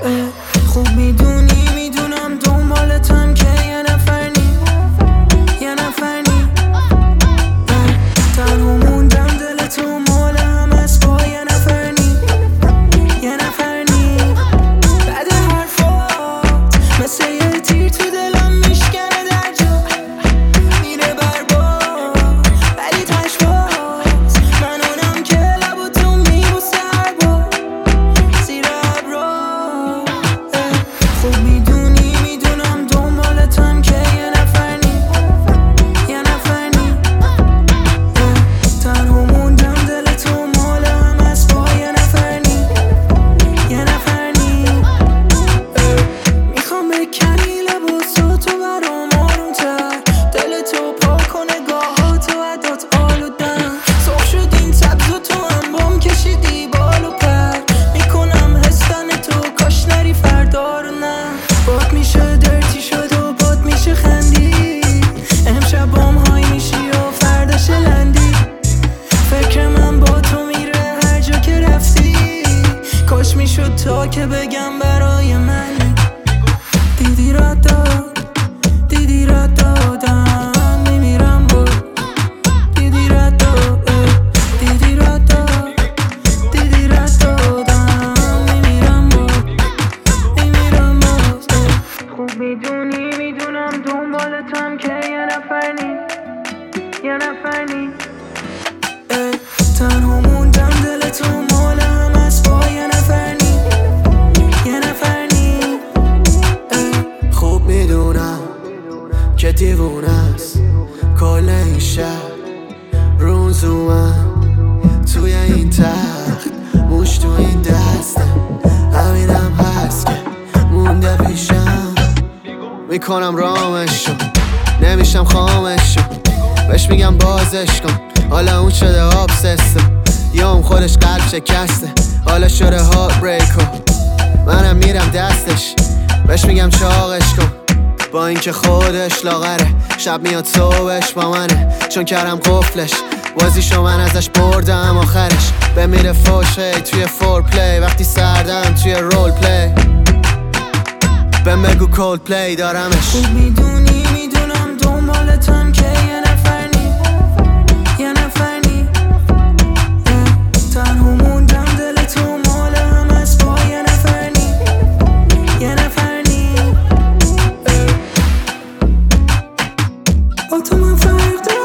خوب میدونم دنبالتم که یه نفر نی تنها موندم دل تو مال هم از با یه نفر نی بعد حرفات مثل یه تیر تو دلم میشکنه در جا میره برباد ولی تشباز من اونم که لبو تو میبوسه هر بار زیر ابرا خوب میدونم دنبالتم که یه نفر نی تنها موندم دل تو مال هم از با یه نفر نی میخوام بکنی لباساتو برام آروم‌تر دل تو پاک کن نگاهاتو عدات آلودن سرخ شد این سبز و تو هم بام کشیدی بال و پر میکنم حسن تو کاش نری فردا رو نه باد میشه درتی شد و باد میشه خندی امشب بام های میشی و فرداش لندی فکر من با تو میره هر جا که رفتی کاش میشد تا که بگم برای من دیدی رد دادم میمیرم با دیدی رد دادم میمیرم باز خوب میدونم دنبالتم که یه نفر نی تنها موندم دل تو مال هم از با یه نفر نی خوب میدونم که دیوونه است کل این شهر روزومن توی این تخت موش تو این دسته همینم هست که مونده پیشم میکنم رامشو نمیشم خامشو بهش میگم بازش کن حالا اون شده آب سستم یا اون خودش قلب شکسته حالا شده هارت بریکو منم میرم دستش بهش میگم چاقش کن با اینکه خودش لاغره شب میاد صبحش با منه چون کردم قفلش بازیشو من ازش بردم آخرش بمیره فوش هی توی فور پلی وقتی سردم توی رول پلی بهم بگو کولد پلی دارمش خوب میدونم دنبالتم که یه نفر نی تنها موندم دل تو مال هم از با یه نفر نی با تو من فرق دارم